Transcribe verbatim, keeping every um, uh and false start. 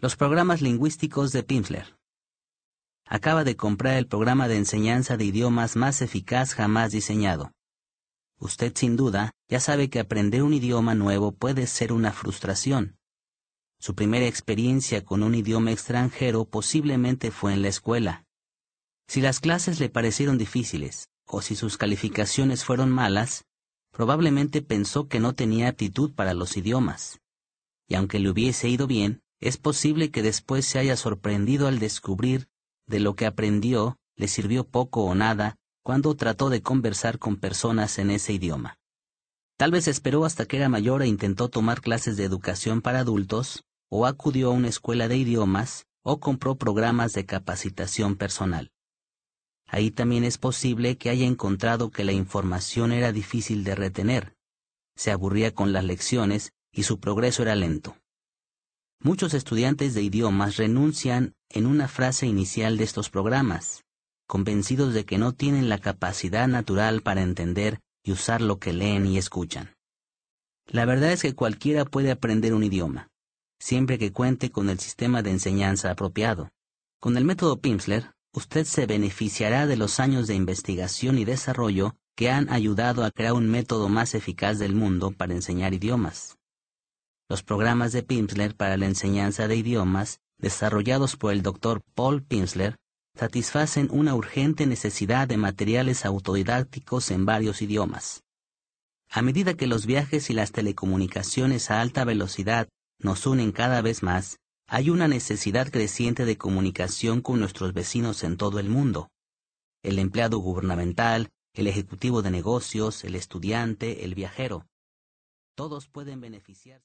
Los programas lingüísticos de Pimsleur. Acaba de comprar el programa de enseñanza de idiomas más eficaz jamás diseñado. Usted sin duda ya sabe que aprender un idioma nuevo puede ser una frustración. Su primera experiencia con un idioma extranjero posiblemente fue en la escuela. Si las clases le parecieron difíciles, o si sus calificaciones fueron malas, probablemente pensó que no tenía aptitud para los idiomas. Y aunque le hubiese ido bien, es posible que después se haya sorprendido al descubrir de lo que aprendió le sirvió poco o nada cuando trató de conversar con personas en ese idioma. Tal vez esperó hasta que era mayor e intentó tomar clases de educación para adultos, o acudió a una escuela de idiomas, o compró programas de capacitación personal. Ahí también es posible que haya encontrado que la información era difícil de retener. Se aburría con las lecciones y su progreso era lento. Muchos estudiantes de idiomas renuncian en una frase inicial de estos programas, convencidos de que no tienen la capacidad natural para entender y usar lo que leen y escuchan. La verdad es que cualquiera puede aprender un idioma, siempre que cuente con el sistema de enseñanza apropiado. Con el método Pimsleur, usted se beneficiará de los años de investigación y desarrollo que han ayudado a crear un método más eficaz del mundo para enseñar idiomas. Los programas de Pimsleur para la enseñanza de idiomas, desarrollados por el doctor Paul Pimsleur, satisfacen una urgente necesidad de materiales autodidácticos en varios idiomas. A medida que los viajes y las telecomunicaciones a alta velocidad nos unen cada vez más, hay una necesidad creciente de comunicación con nuestros vecinos en todo el mundo. El empleado gubernamental, el ejecutivo de negocios, el estudiante, el viajero. Todos pueden beneficiarse.